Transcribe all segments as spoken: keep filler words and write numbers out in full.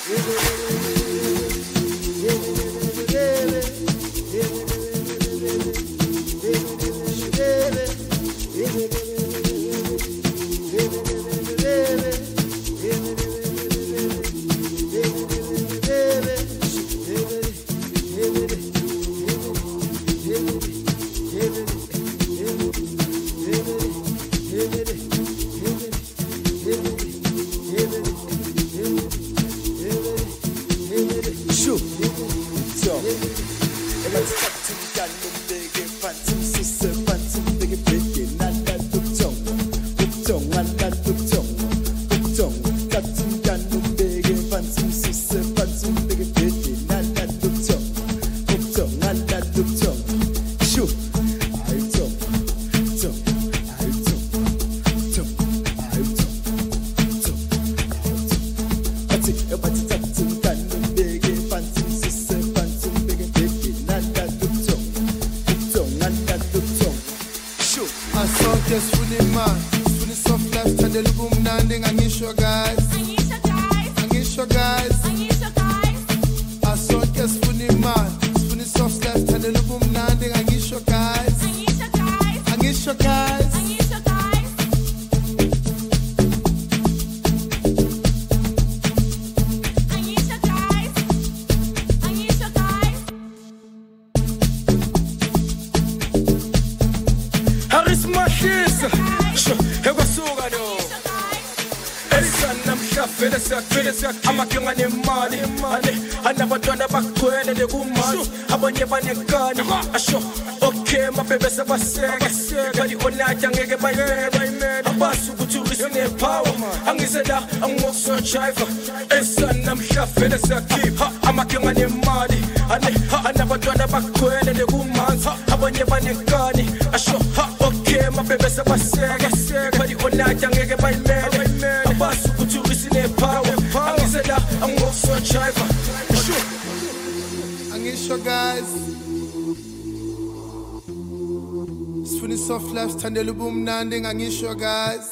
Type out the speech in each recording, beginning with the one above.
Tandelu boom nanding angisho guys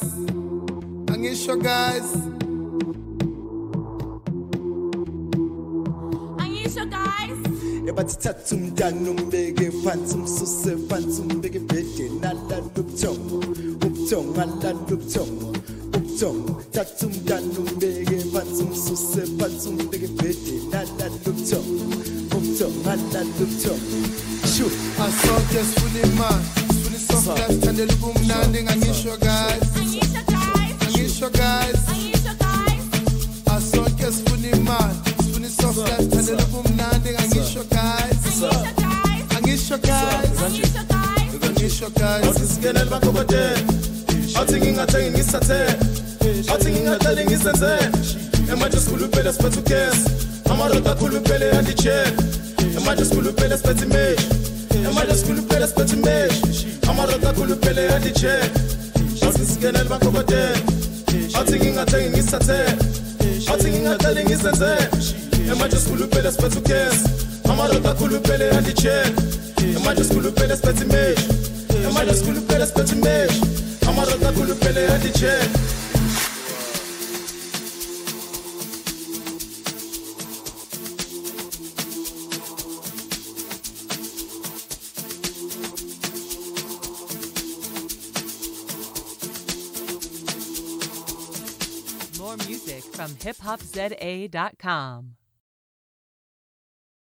angisho guys angisho guys ebathathu mntana umbeke phansi umsuse phansi umbeke bhede nala lubthongo ubthongo ala lubthongo ubthongo thathu mntana umbeke phansi umsuse phansi umbeke bhede nala lubthongo ubthongo ala lubthongo shu asonke sifuna imali soft left and the boom landing angisho guys angisho guys angisho guys angisho guys asonke sifuna imali sifuna soft left and the boom landing angisho guys angisho guys angisho guys angisho guys usisikele bakobade athi ngingathengi ngisathe athi ngingathele ngisenze emaje sikhuluphele siphethe ukesi amaroda khuluphele yandiche emaje sikhuluphele siphethe image emaje sikhuluphele siphethe image amaroda khuluphele yandiche usisikele bakobade athi ngingathengi ngisathe athi ngingathele ngisenze emaje sikhuluphele siphethe ukesi amaroda khuluphele yandiche emaje sikhuluphele siphethe image emaje sikhuluphele siphethe image amaroda khuluphele yandiche. More music from hip hop z a dot com.